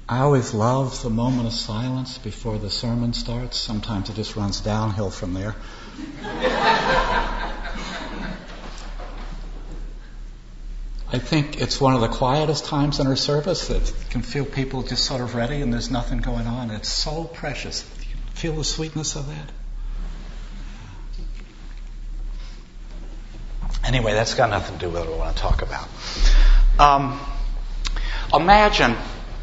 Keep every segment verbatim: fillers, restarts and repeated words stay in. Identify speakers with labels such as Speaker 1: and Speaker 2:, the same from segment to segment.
Speaker 1: I always love the moment of silence before the sermon starts. Sometimes it just runs downhill from there. I think it's one of the quietest times in our service that you can feel people just sort of ready and there's nothing going on. It's so precious. You feel the sweetness of that? Anyway, that's got nothing to do with what I want to talk about. Um, imagine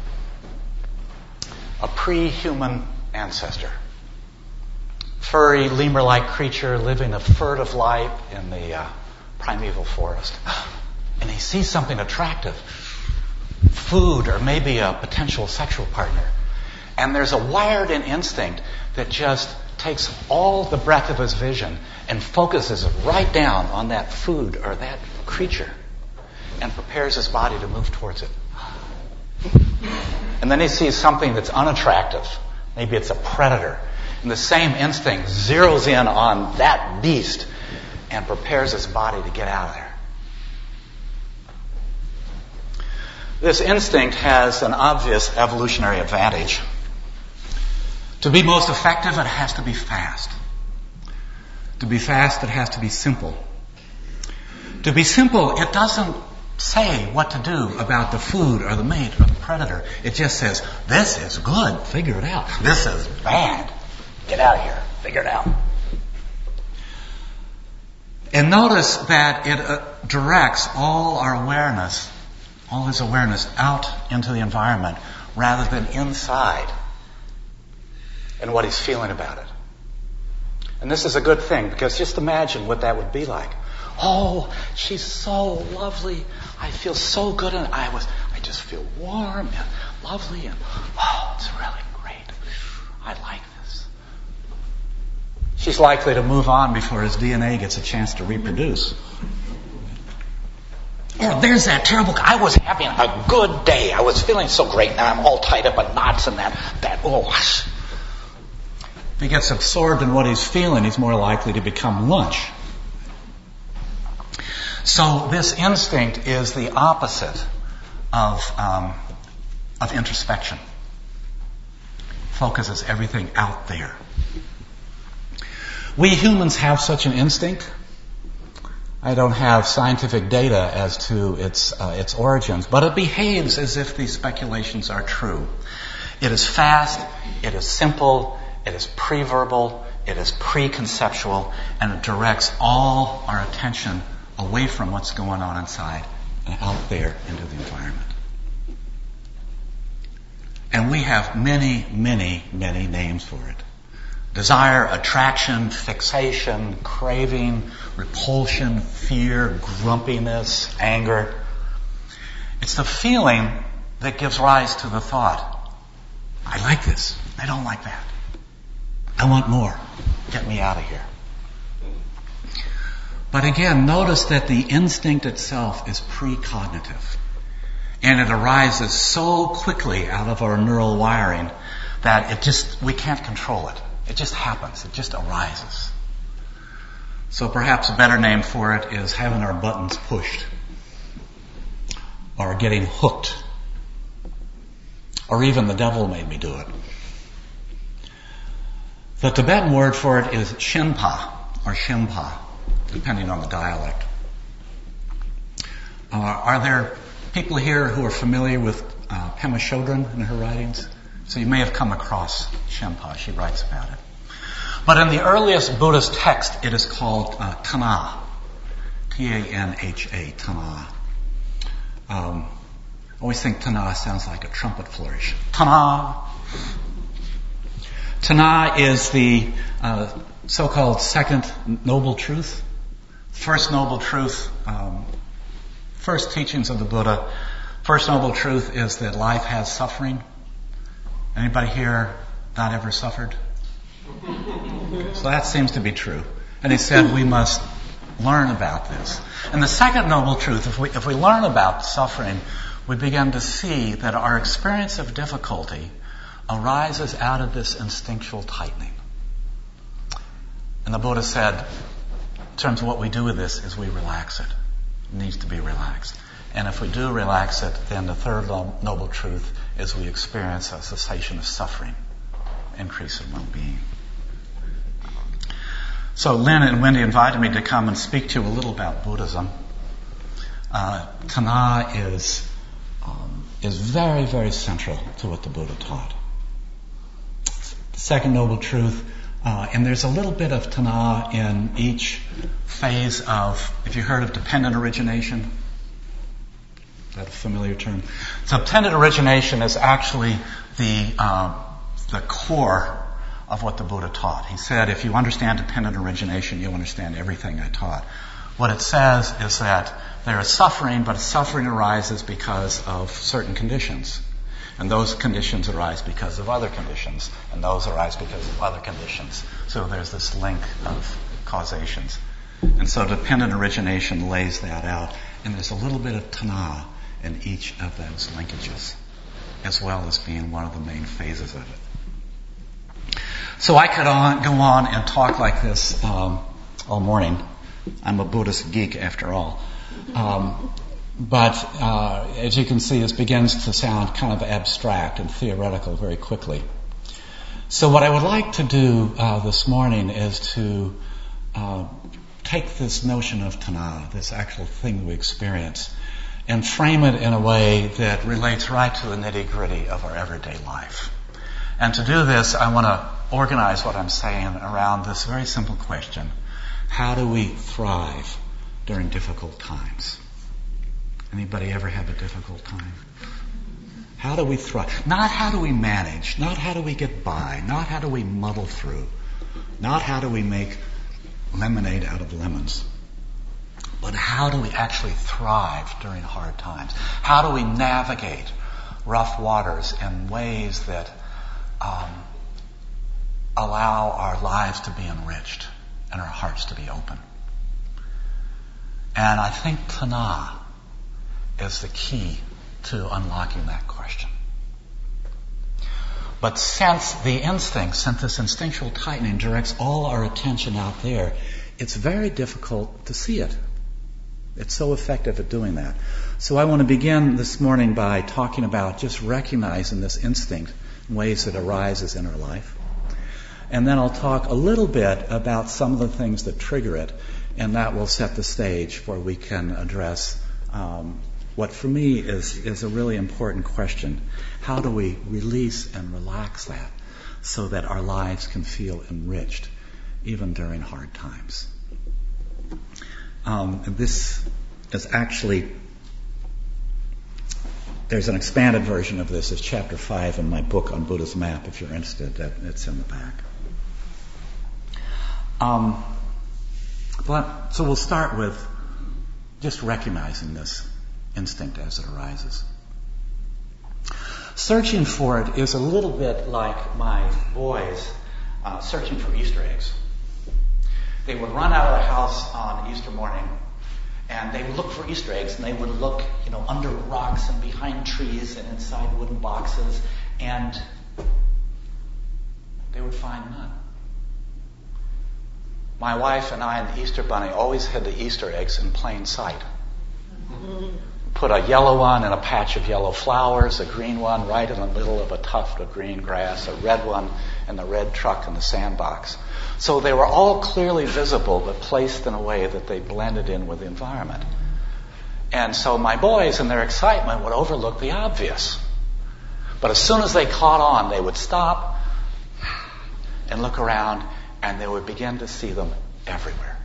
Speaker 1: a pre-human ancestor. Furry, lemur-like creature living a furtive life in the uh, primeval forest. And he sees something attractive, food or maybe a potential sexual partner. And there's a wired-in instinct that just takes all the breadth of his vision and focuses it right down on that food or that creature and prepares his body to move towards it. And then he sees something that's unattractive. Maybe it's a predator. And the same instinct zeroes in on that beast and prepares his body to get out of there. This instinct has an obvious evolutionary advantage. To be most effective, it has to be fast. To be fast, it has to be simple. To be simple, it doesn't say what to do about the food or the mate or the predator. It just says, this is good, figure it out. This is bad, get out of here, figure it out. And notice that it uh, directs all our awareness, all his awareness out into the environment rather than inside and what he's feeling about it. And this is a good thing because just imagine what that would be like. Oh, she's so lovely. I feel so good and I was I just feel warm and lovely and oh, it's really great. I like this. She's likely to move on before his D N A gets a chance to reproduce. Or there's that terrible guy. I was having a good day. I was feeling so great. Now I'm all tied up in knots and that, that, oh. If he gets absorbed in what he's feeling, he's more likely to become lunch. So this instinct is the opposite of, um, of introspection. Focuses everything out there. We humans have such an instinct. I don't have scientific data as to its uh, its origins, but it behaves as if these speculations are true. It is fast, it is simple, it is pre-verbal, it is pre-conceptual, and it directs all our attention away from what's going on inside and out there into the environment. And we have many, many, many names for it. Desire, attraction, fixation, craving, repulsion, fear, grumpiness, anger. It's the feeling that gives rise to the thought, I like this, I don't like that. I want more. Get me out of here. But again, notice that the instinct itself is precognitive. And it arises so quickly out of our neural wiring that it just, we can't control it. It just happens. It just arises. So perhaps a better name for it is having our buttons pushed. Or getting hooked. Or even the devil made me do it. The Tibetan word for it is shinpa or shimpa, depending on the dialect. Uh, are there people here who are familiar with uh, Pema Chodron and her writings? So you may have come across Shenpa. She writes about it. But in the earliest Buddhist text, it is called uh, Tana. T A N H A, Tana. Um, I always think Tana sounds like a trumpet flourish. Tana. Tana is the uh, so-called second noble truth. First noble truth, um, first teachings of the Buddha. First noble truth is that life has suffering. Anybody here not ever suffered? So that seems to be true. And he said we must learn about this. And the second noble truth, if we, if we learn about suffering, we begin to see that our experience of difficulty arises out of this instinctual tightening. And the Buddha said, in terms of what we do with this, is we relax it. It needs to be relaxed. And if we do relax it, then the third noble truth as we experience a cessation of suffering, increase in well-being. So Lynn and Wendy invited me to come and speak to you a little about Buddhism. Uh, Tana is um, is very, very central to what the Buddha taught. The second noble truth, uh, and there's a little bit of Tana in each phase of, if you heard of dependent origination, is that a familiar term? So dependent origination is actually the uh, the core of what the Buddha taught. He said, if you understand dependent origination, you'll understand everything I taught. What it says is that there is suffering, but suffering arises because of certain conditions. And those conditions arise because of other conditions. And those arise because of other conditions. So there's this link of causations. And so dependent origination lays that out. And there's a little bit of Tana in each of those linkages, as well as being one of the main phases of it. So I could on, go on and talk like this um, all morning. I'm a Buddhist geek after all. Um, but uh, as you can see, this begins to sound kind of abstract and theoretical very quickly. So what I would like to do uh, this morning is to uh, take this notion of Tana, this actual thing we experience, and frame it in a way that relates right to the nitty-gritty of our everyday life. And to do this, I want to organize what I'm saying around this very simple question. How do we thrive during difficult times? Anybody ever have a difficult time? How do we thrive? Not how do we manage, not how do we get by, not how do we muddle through, not how do we make lemonade out of lemons, but how do we actually thrive during hard times? How do we navigate rough waters in ways that um, allow our lives to be enriched and our hearts to be open? And I think Tana is the key to unlocking that question. But since the instinct, since this instinctual tightening directs all our attention out there, it's very difficult to see it. It's so effective at doing that. So I want to begin this morning by talking about just recognizing this instinct in ways that arises in our life. And then I'll talk a little bit about some of the things that trigger it, and that will set the stage for we can address um, what for me is, is a really important question. How do we release and relax that so that our lives can feel enriched even during hard times? Um, and this is actually, there's an expanded version of this. It's chapter five in my book on Buddha's Map, if you're interested. That, it's in the back. Um, but so we'll start with just recognizing this instinct as it arises. Searching for it is a little bit like my boys uh, searching for Easter eggs. They would run out of the house on Easter morning, and they would look for Easter eggs, and they would look, you know, under rocks and behind trees and inside wooden boxes, and they would find none. My wife and I and the Easter Bunny always hid the Easter eggs in plain sight. Put a yellow one in a patch of yellow flowers, a green one right in the middle of a tuft of green grass, a red one in the red truck in the sandbox. So they were all clearly visible, but placed in a way that they blended in with the environment. And so my boys, in their excitement, would overlook the obvious. But as soon as they caught on, they would stop and look around, and they would begin to see them everywhere.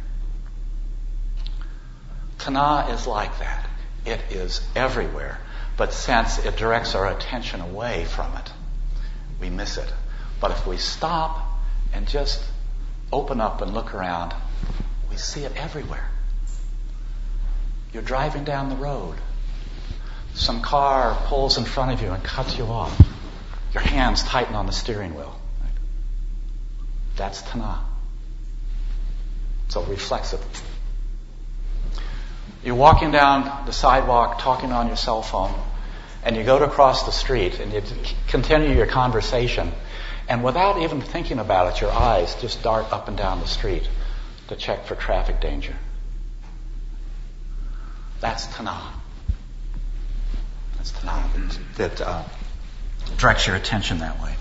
Speaker 1: Tana is like that. It is everywhere. But since it directs our attention away from it, we miss it. But if we stop and just open up and look around, we see it everywhere. You're driving down the road. Some car pulls in front of you and cuts you off. Your hands tighten on the steering wheel. Right? That's Tana. So reflexive. You're walking down the sidewalk, talking on your cell phone, and you go to cross the street, and you continue your conversation, and without even thinking about it, your eyes just dart up and down the street to check for traffic danger. That's Tana. That's Tana that uh, directs your attention that way.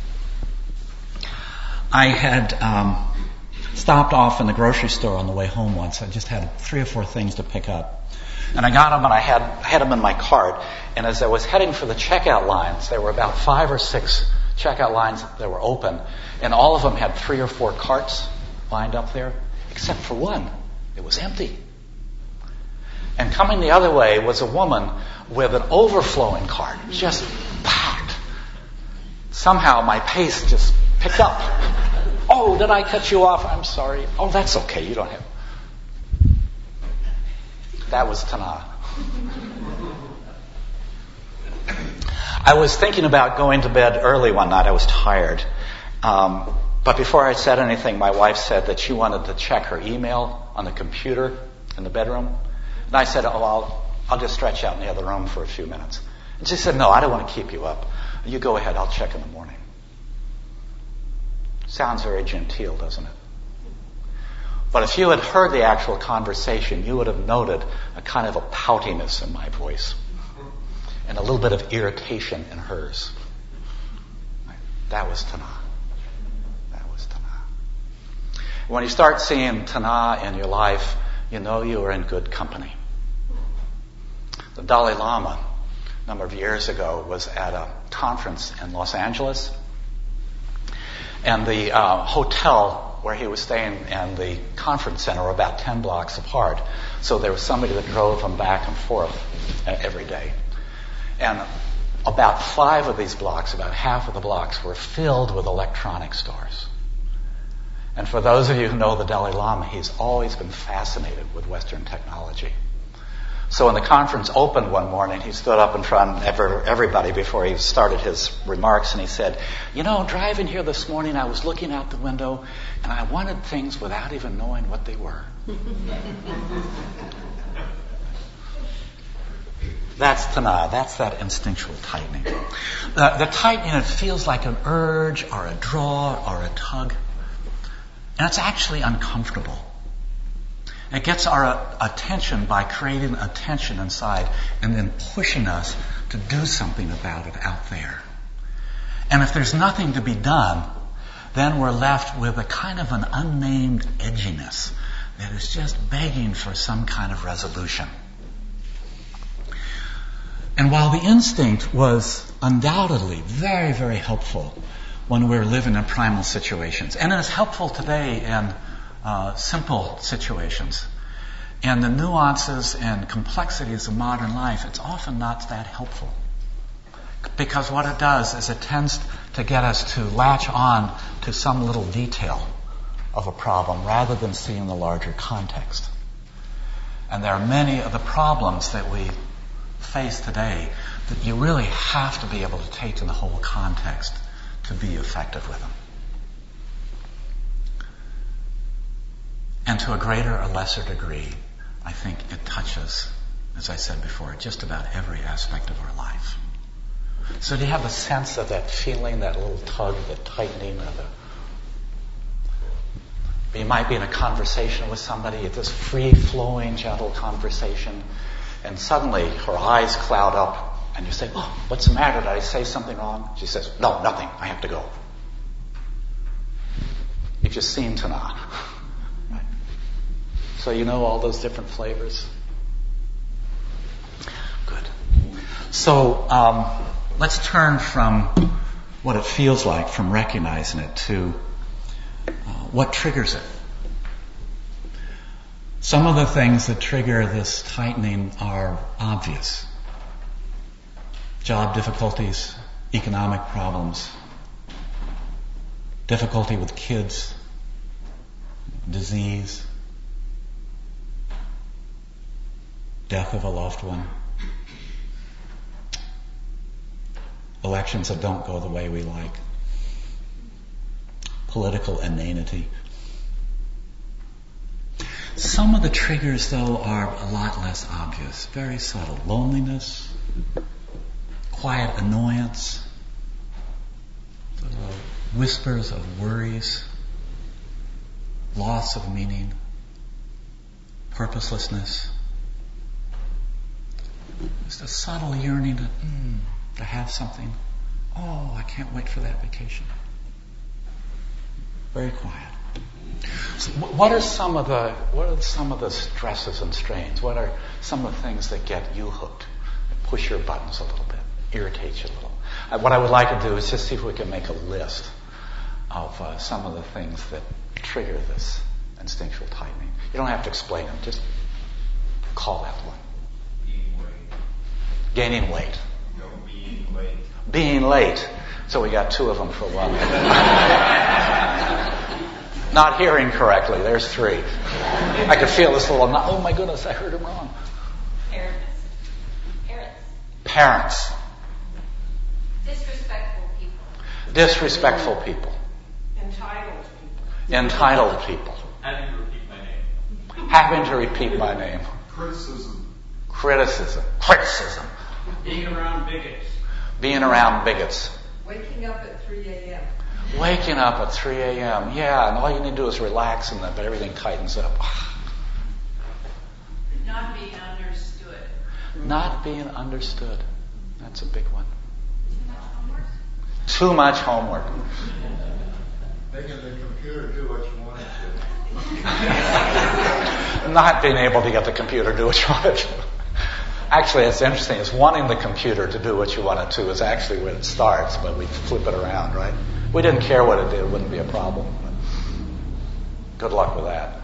Speaker 1: I had um, stopped off in the grocery store on the way home once. I just had three or four things to pick up. And I got them and I had, had them in my cart. And as I was heading for the checkout lines, there were about five or six checkout lines that were open. And all of them had three or four carts lined up there, except for one. It was empty. And coming the other way was a woman with an overflowing cart, just packed. Somehow my pace just picked up. Oh, did I cut you off? I'm sorry. Oh, that's okay. You don't have... That was Tana. I was thinking about going to bed early one night. I was tired. Um, but before I said anything, my wife said that she wanted to check her email on the computer in the bedroom. And I said, oh, I'll, I'll just stretch out in the other room for a few minutes. And she said, no, I don't want to keep you up. You go ahead. I'll check in the morning. Sounds very genteel, doesn't it? But if you had heard the actual conversation, you would have noted a kind of a poutiness in my voice and a little bit of irritation in hers. That was Tana. That was Tana. When you start seeing Tana in your life, you know you are in good company. The Dalai Lama, a number of years ago, was at a conference in Los Angeles. And the uh, hotel where he was staying and the conference center were about ten blocks apart. So there was somebody that drove him back and forth every day. And about five of these blocks, about half of the blocks, were filled with electronic stores. And for those of you who know the Dalai Lama, he's always been fascinated with Western technology. So when the conference opened one morning, he stood up in front of everybody before he started his remarks, and he said, you know, driving here this morning, I was looking out the window, and I wanted things without even knowing what they were. That's Tana. That's that instinctual tightening. The, the tightening, it feels like an urge or a draw or a tug. And it's actually uncomfortable. It gets our attention by creating a tension inside and then pushing us to do something about it out there. And if there's nothing to be done, then we're left with a kind of an unnamed edginess that is just begging for some kind of resolution. And while the instinct was undoubtedly very, very helpful when we were living in primal situations, and it is helpful today in uh, simple situations, and the nuances and complexities of modern life, it's often not that helpful. Because what it does is it tends to get us to latch on to some little detail of a problem rather than seeing the larger context. And there are many of the problems that we face today that you really have to be able to take in the whole context to be effective with them. And to a greater or lesser degree, I think it touches, as I said before, just about every aspect of our life. So do you have a sense of that feeling, that little tug, that tightening of the... You might be in a conversation with somebody, it's this free-flowing, gentle conversation, and suddenly her eyes cloud up, and you say, oh, what's the matter? Did I say something wrong? She says, no, nothing. I have to go. You've just seen Tana. Right? So you know all those different flavors? Good. So um, let's turn from what it feels like, from recognizing it, to uh, what triggers it. Some of the things that trigger this tightening are obvious. Job difficulties, economic problems, difficulty with kids, disease, death of a loved one, elections that don't go the way we like, political inanity. Some of the triggers, though, are a lot less obvious, very subtle. Loneliness, quiet annoyance, whispers of worries, loss of meaning, purposelessness. Just a subtle yearning to, mm, to have something Oh, I can't wait for that vacation. Very quiet. So what are some of the what are some of the stresses and strains? What are some of the things that get you hooked, push your buttons a little bit, irritate you a little? Uh, what I would like to do is just see if we can make a list of uh, some of the things that trigger this instinctual tightening. You don't have to explain them; just call out one.
Speaker 2: Being late.
Speaker 1: Gaining weight.
Speaker 2: No, being late.
Speaker 1: Being late. So we got two of them for one. Not hearing correctly. There's three. I could feel this little, oh my goodness, I heard him wrong.
Speaker 3: Parents. Parents.
Speaker 1: Parents.
Speaker 3: Disrespectful people.
Speaker 1: Disrespectful people.
Speaker 4: Entitled people.
Speaker 1: Entitled people.
Speaker 2: Having to repeat my name.
Speaker 1: Having to repeat my name.
Speaker 2: Criticism.
Speaker 1: Criticism. Criticism.
Speaker 2: Being around bigots.
Speaker 1: Being around bigots.
Speaker 4: Waking up at three a.m.
Speaker 1: Waking up at three a.m. Yeah, and all you need to do is relax and then but everything tightens up.
Speaker 3: Not being understood.
Speaker 1: Not being understood. That's a big one.
Speaker 3: Too much homework.
Speaker 1: Too much homework.
Speaker 2: Making the computer do what you want it to.
Speaker 1: Not being able to get the computer to do what you want it to. Actually, it's interesting. It's wanting the computer to do what you want it to is actually where it starts, but we flip it around, right? If we didn't care what it did, it wouldn't be a problem. But good luck with that.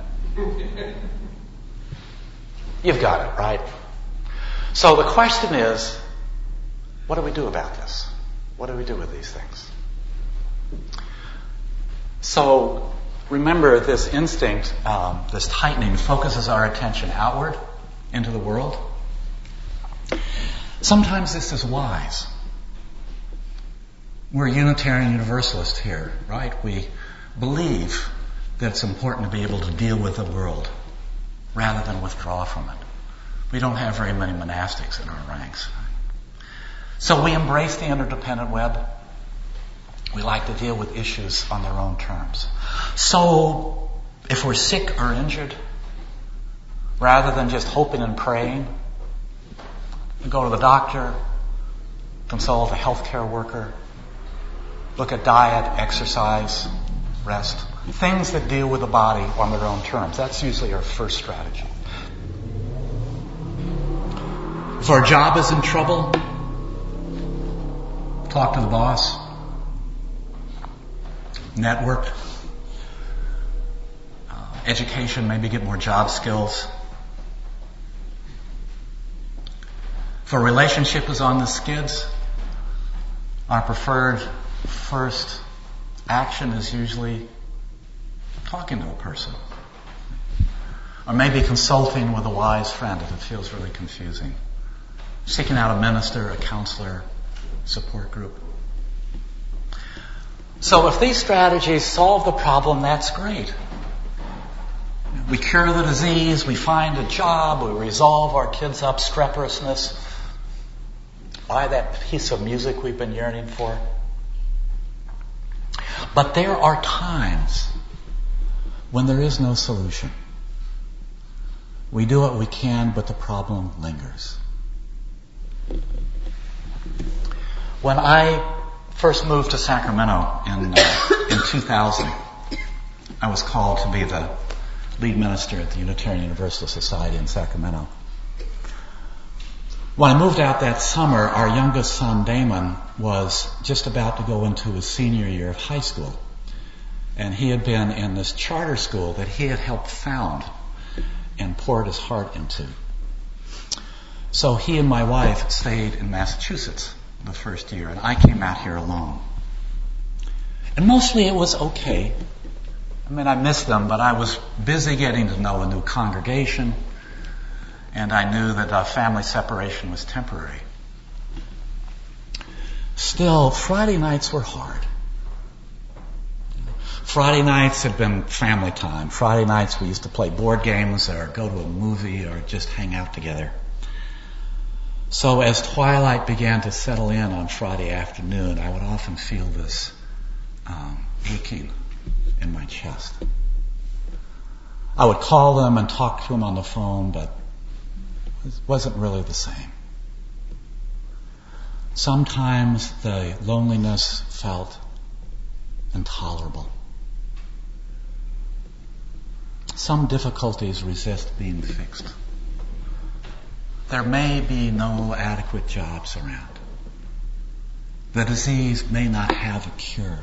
Speaker 1: You've got it, right? So the question is, what do we do about this? What do we do with these things? So remember, this instinct, um, this tightening, focuses our attention outward into the world. Sometimes this is wise. We're Unitarian Universalist here, right? We believe that it's important to be able to deal with the world rather than withdraw from it. We don't have very many monastics in our ranks. So we embrace the interdependent web. We like to deal with issues on their own terms. So if we're sick or injured, rather than just hoping and praying, we go to the doctor, consult a healthcare worker, look at diet, exercise, rest, things that deal with the body on their own terms. That's usually our first strategy. If our job is in trouble, talk to the boss, network, uh, education, maybe get more job skills. If a relationship is on the skids, our preferred first action is usually talking to a person. Or maybe consulting with a wise friend if it feels really confusing. Seeking out a minister, a counselor, support group. So if these strategies solve the problem, that's great. We cure the disease, we find a job, we resolve our kids' obstreperousness, buy that piece of music we've been yearning for. But there are times when there is no solution. We do what we can, but the problem lingers. When I first moved to Sacramento in uh, in two thousand, I was called to be the lead minister at the Unitarian Universalist Society in Sacramento. When I moved out that summer, our youngest son, Damon, was just about to go into his senior year of high school. And he had been in this charter school that he had helped found and poured his heart into. So he and my wife stayed in Massachusetts the first year, and I came out here alone. And mostly it was okay. I mean, I missed them, but I was busy getting to know a new congregation, and I knew that uh, family separation was temporary. Still, Friday nights were hard. Friday nights had been family time. Friday nights we used to play board games or go to a movie or just hang out together. So as twilight began to settle in on Friday afternoon, I would often feel this um, aching in my chest. I would call them and talk to them on the phone, but it wasn't really the same. Sometimes the loneliness felt intolerable. Some difficulties resist being fixed. There may be no adequate jobs around. The disease may not have a cure.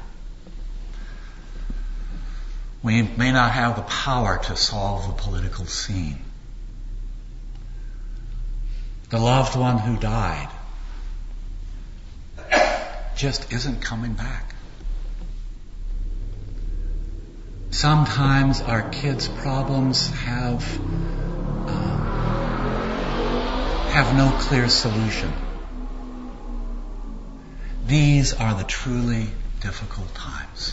Speaker 1: We may not have the power to solve the political scene. The loved one who died just isn't coming back. Sometimes our kids' problems have uh, have no clear solution. These are the truly difficult times.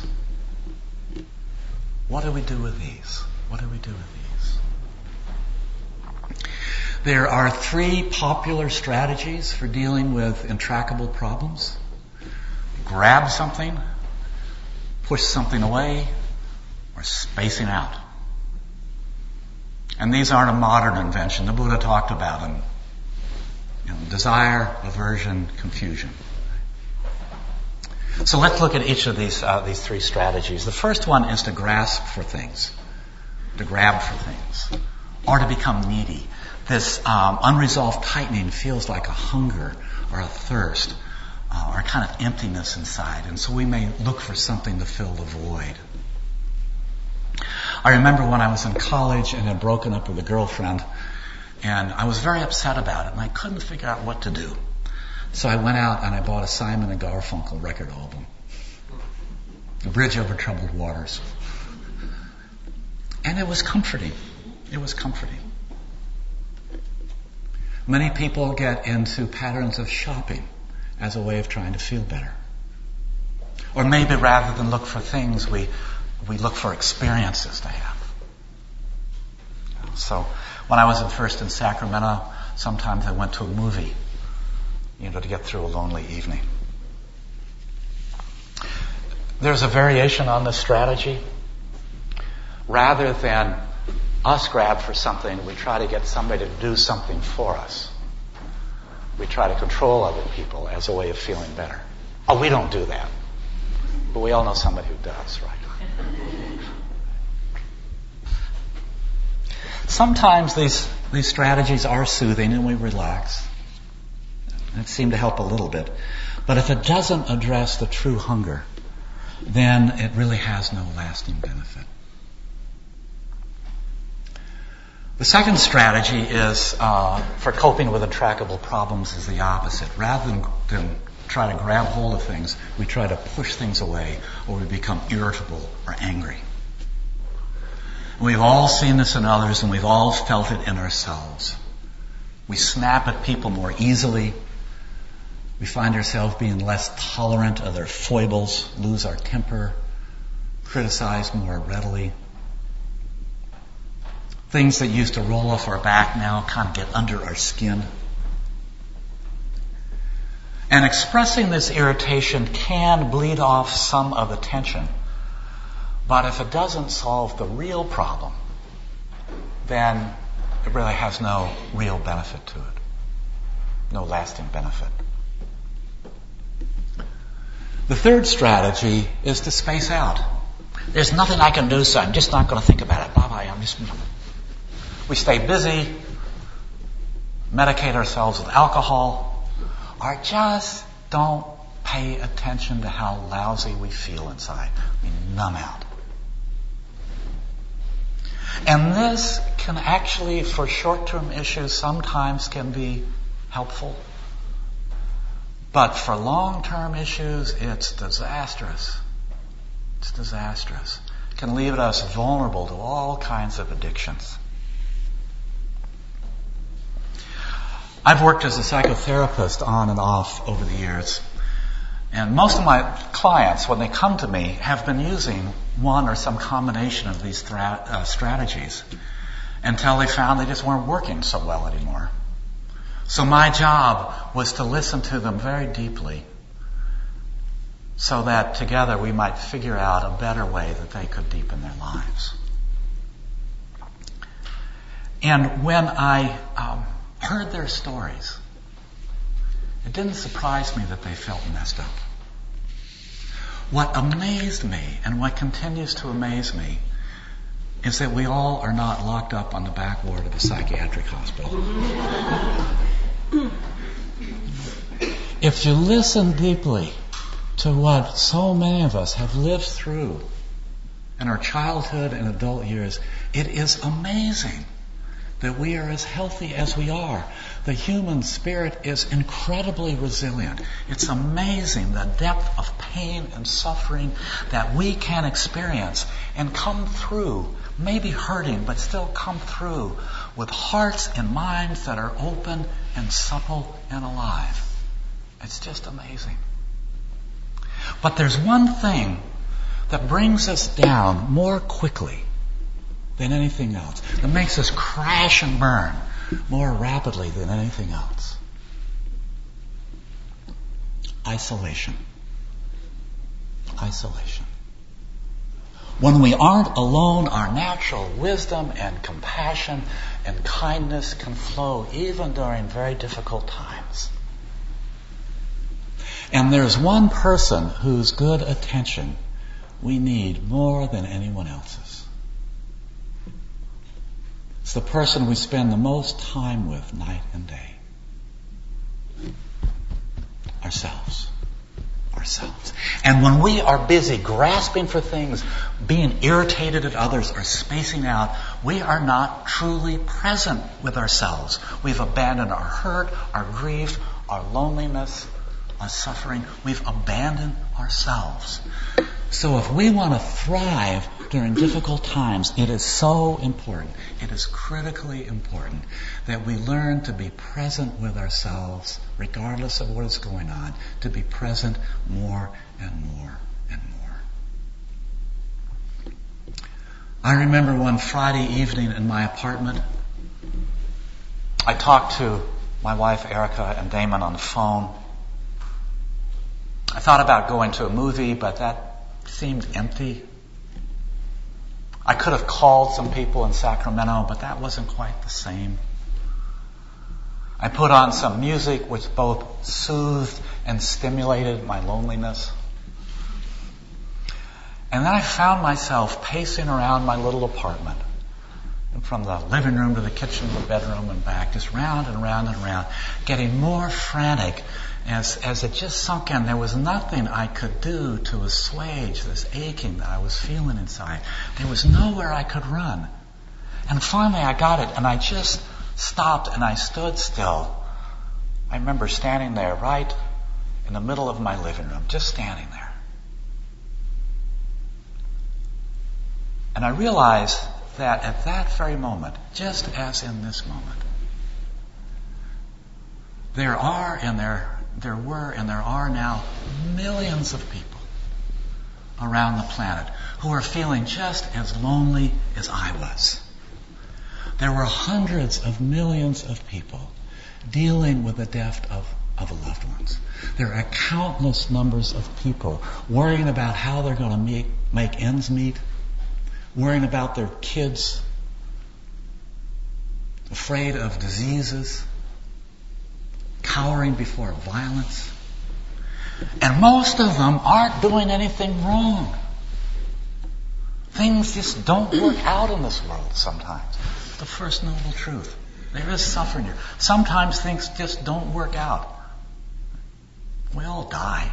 Speaker 1: What do we do with these? What do we do with these? There are three popular strategies for dealing with intractable problems. Grab something, push something away, or spacing out. And these aren't a modern invention. The Buddha talked about them. You know, desire, aversion, confusion. So let's look at each of these uh, these three strategies. The first one is to grasp for things, to grab for things, or to become needy. This um, unresolved tightening feels like a hunger or a thirst uh, or a kind of emptiness inside, and so we may look for something to fill the void. I remember when I was in college and had broken up with a girlfriend, and I was very upset about it, and I couldn't figure out what to do. So I went out and I bought a Simon and Garfunkel record album, The Bridge Over Troubled Waters. And it was comforting. It was comforting. Many people get into patterns of shopping as a way of trying to feel better. Or maybe rather than look for things, we we look for experiences to have. So when I was at first in Sacramento, sometimes I went to a movie, you know, to get through a lonely evening. There's a variation on this strategy. Rather than us grab for something, we try to get somebody to do something for us. We try to control other people as a way of feeling better. Oh, we don't do that. But we all know somebody who does, right? Sometimes these, these strategies are soothing and we relax. It seemed to help a little bit. But if it doesn't address the true hunger, then it really has no lasting benefit. The second strategy is uh, for coping with intractable problems is the opposite. Rather than, than try to grab hold of things, we try to push things away, or we become irritable or angry. We've all seen this in others, and we've all felt it in ourselves. We snap at people more easily. We find ourselves being less tolerant of their foibles, lose our temper, criticize more readily. Things that used to roll off our back now kind of get under our skin. And expressing this irritation can bleed off some of the tension. But if it doesn't solve the real problem, then it really has no real benefit to it. No lasting benefit. The third strategy is to space out. There's nothing I can do, so I'm just not going to think about it. Bye-bye. I'm just... We stay busy, medicate ourselves with alcohol, or just don't pay attention to how lousy we feel inside. We numb out. And this can actually, for short-term issues, sometimes can be helpful. But for long-term issues, it's disastrous. It's disastrous. It can leave us vulnerable to all kinds of addictions. I've worked as a psychotherapist on and off over the years. And most of my clients, when they come to me, have been using one or some combination of these thra- uh, strategies until they found they just weren't working so well anymore. So my job was to listen to them very deeply so that together we might figure out a better way that they could deepen their lives. And when I um, heard their stories, It didn't surprise me that they felt messed up. What amazed me, and what continues to amaze me, is that we all are not locked up on the back ward of a psychiatric hospital. If you listen deeply to what so many of us have lived through in our childhood and adult years, it is amazing that we are as healthy as we are. The human spirit is incredibly resilient. It's amazing the depth of pain and suffering that we can experience and come through, maybe hurting, but still come through with hearts and minds that are open and supple and alive. It's just amazing. But there's one thing that brings us down more quickly than anything else, that makes us crash and burn more rapidly than anything else. Isolation. Isolation. When we aren't alone, our natural wisdom and compassion and kindness can flow even during very difficult times. And there's one person whose good attention we need more than anyone else's. It's the person we spend the most time with night and day. Ourselves. Ourselves. And when we are busy grasping for things, being irritated at others, or spacing out, we are not truly present with ourselves. We've abandoned our hurt, our grief, our loneliness, our suffering. We've abandoned ourselves. So if we want to thrive during difficult times, it is so important, it is critically important that we learn to be present with ourselves, regardless of what is going on, to be present more and more and more. I remember one Friday evening in my apartment, I talked to my wife Erica and Damon on the phone. I thought about going to a movie, but that seemed empty. I could have called some people in Sacramento, but that wasn't quite the same. I put on some music which both soothed and stimulated my loneliness. And then I found myself pacing around my little apartment, from the living room to the kitchen to the bedroom and back, just round and round and round, getting more frantic as, as it just sunk in. There was nothing I could do to assuage this aching that I was feeling inside. There was nowhere I could run. And finally I got it, and I just stopped and I stood still. I remember standing there right in the middle of my living room, just standing there. And I realized that at that very moment, just as in this moment, there are and there there were and there are now millions of people around the planet who are feeling just as lonely as I was. There were hundreds of millions of people dealing with the death of, of loved ones. There are countless numbers of people worrying about how they're going to make, make ends meet, worrying about their kids, afraid of diseases, cowering before violence. And most of them aren't doing anything wrong. Things just don't work out in this world sometimes. The first noble truth. There is suffering here. Sometimes things just don't work out. We all die.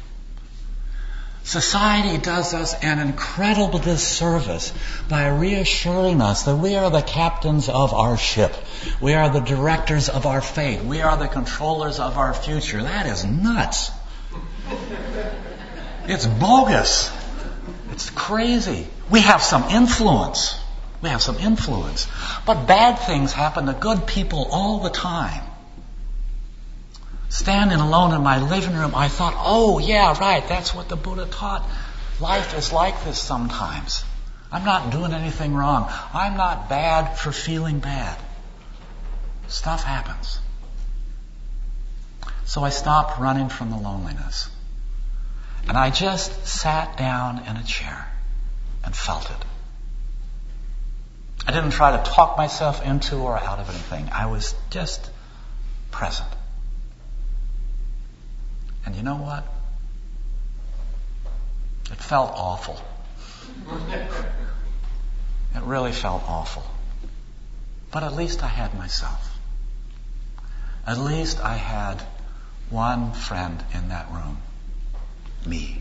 Speaker 1: Society does us an incredible disservice by reassuring us that we are the captains of our ship. We are the directors of our fate. We are the controllers of our future. That is nuts. It's bogus. It's crazy. We have some influence. We have some influence. But bad things happen to good people all the time. Standing alone in my living room, I thought, oh, yeah, right, that's what the Buddha taught. Life is like this sometimes. I'm not doing anything wrong. I'm not bad for feeling bad. Stuff happens. So I stopped running from the loneliness. And I just sat down in a chair and felt it. I didn't try to talk myself into or out of anything. I was just present. you know what? It felt awful. It really felt awful. But at least I had myself. At least I had one friend in that room. Me.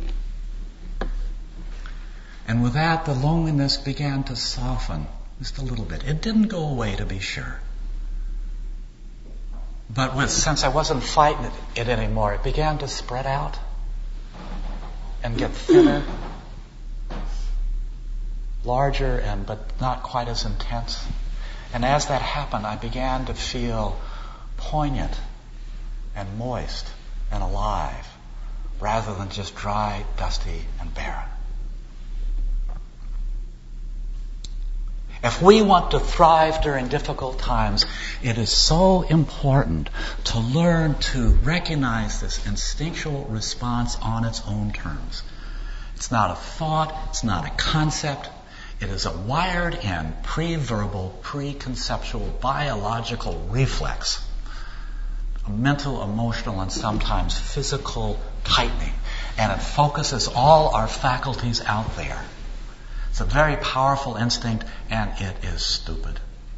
Speaker 1: And with that, the loneliness began to soften just a little bit. It didn't go away, to be sure. But with, since I wasn't fighting it, it anymore, it began to spread out and get thinner, larger, and but not quite as intense. And as that happened, I began to feel poignant and moist and alive, rather than just dry, dusty, and barren. If we want to thrive during difficult times, it is so important to learn to recognize this instinctual response on its own terms. It's not a thought, it's not a concept. It is a wired and pre-verbal, pre-conceptual, biological reflex. A mental, emotional, and sometimes physical tightening. And it focuses all our faculties out there. It's a very powerful instinct, and it is stupid.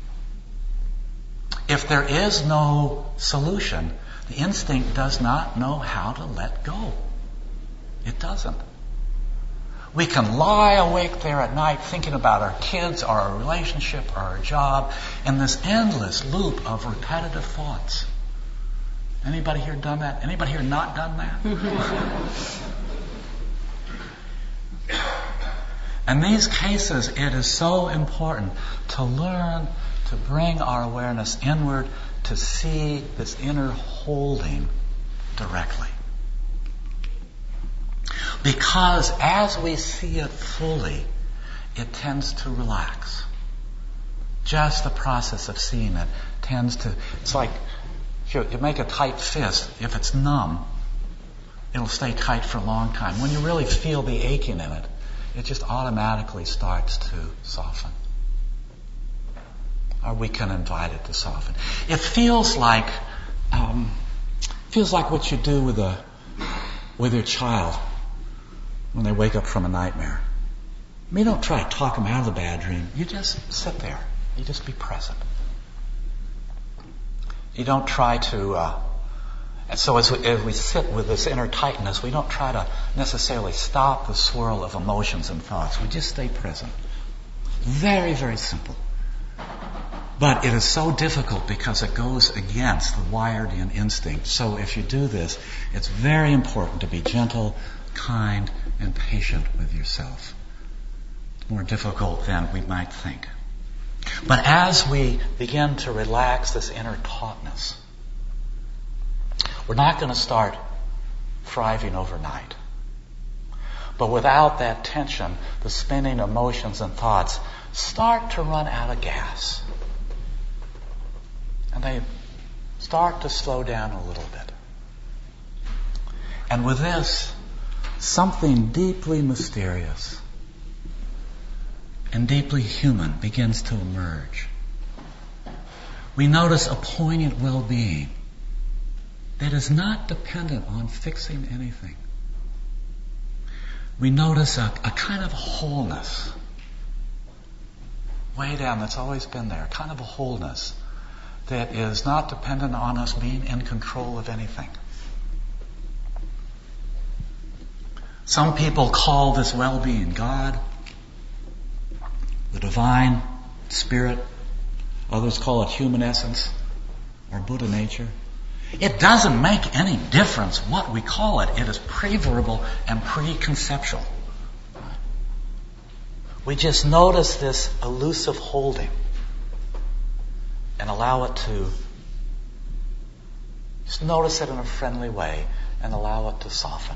Speaker 1: If there is no solution, the instinct does not know how to let go. It doesn't. We can lie awake there at night thinking about our kids or our relationship or our job in this endless loop of repetitive thoughts. Anybody here done that? Anybody here not done that? In these cases, it is so important to learn to bring our awareness inward, to see this inner holding directly. Because as we see it fully, it tends to relax. Just the process of seeing it tends to, it's like if you, you make a tight fist, if it's numb, it'll stay tight for a long time. When you really feel the aching in it, it just automatically starts to soften. Or we can invite it to soften. It feels like um, feels like what you do with a with your child when they wake up from a nightmare. I mean, you don't try to talk them out of the bad dream. You just sit there. You just be present. You don't try to. Uh, and so as we, as we sit with this inner tightness, we don't try to necessarily stop the swirl of emotions and thoughts. We just stay present. Very, very simple. But it is so difficult because it goes against the wired-in instinct. So if you do this, it's very important to be gentle, kind, and patient with yourself. It's more difficult than we might think. But as we begin to relax this inner tautness, we're not going to start thriving overnight. But without that tension, the spinning emotions and thoughts start to run out of gas. And they start to slow down a little bit. And with this, something deeply mysterious and deeply human begins to emerge. We notice a poignant well-being that is not dependent on fixing anything. We notice a, a kind of wholeness way down that's always been there, kind of a wholeness that is not dependent on us being in control of anything. Some people call this well-being God, the divine spirit. Others call it human essence or Buddha nature. It doesn't make any difference what we call it. It is pre-verbal and pre-conceptual. We just notice this elusive holding and allow it to, just notice it in a friendly way and allow it to soften.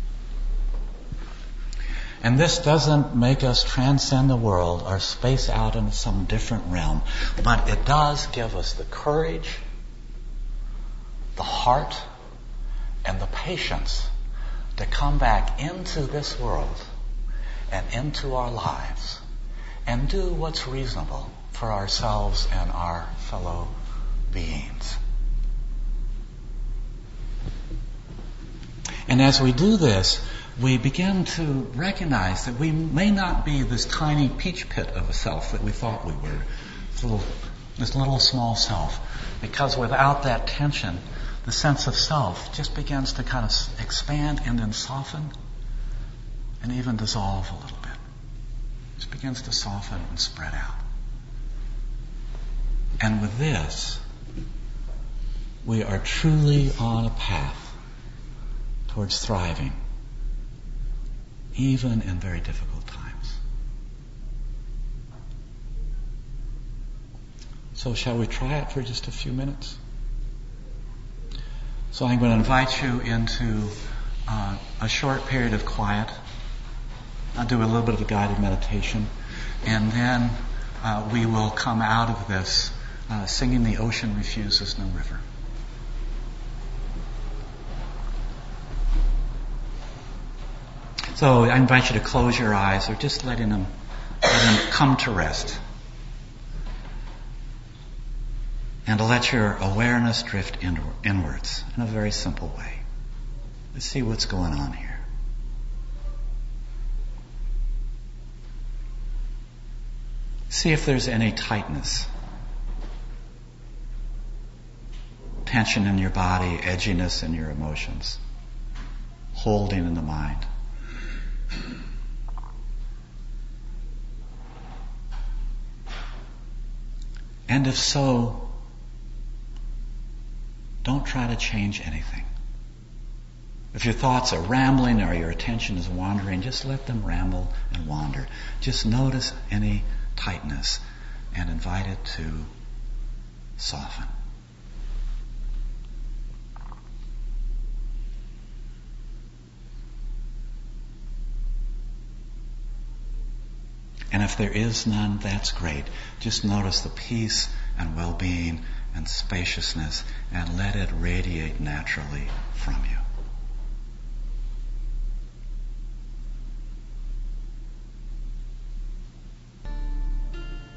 Speaker 1: And this doesn't make us transcend the world or space out into some different realm, but it does give us the courage, the heart, and the patience to come back into this world and into our lives and do what's reasonable for ourselves and our fellow beings. And as we do this, we begin to recognize that we may not be this tiny peach pit of a self that we thought we were. This little, this little small self. Because without that tension, the sense of self just begins to kind of expand and then soften and even dissolve a little bit. It just begins to soften and spread out. And with this, we are truly on a path towards thriving, even in very difficult times. So shall we try it for just a few minutes? So I'm going to invite you into uh, a short period of quiet. I'll do a little bit of a guided meditation, and then uh, we will come out of this uh, singing "The Ocean Refuses No River." So I invite you to close your eyes, or just letting them, let them come to rest. And to let your awareness drift inwards in a very simple way. Let's see what's going on here. See if there's any tightness, tension in your body, edginess in your emotions, holding in the mind. And if so, don't try to change anything. If your thoughts are rambling or your attention is wandering, just let them ramble and wander. Just notice any tightness and invite it to soften. And if there is none, that's great. Just notice the peace and well-being and spaciousness and let it radiate naturally from you.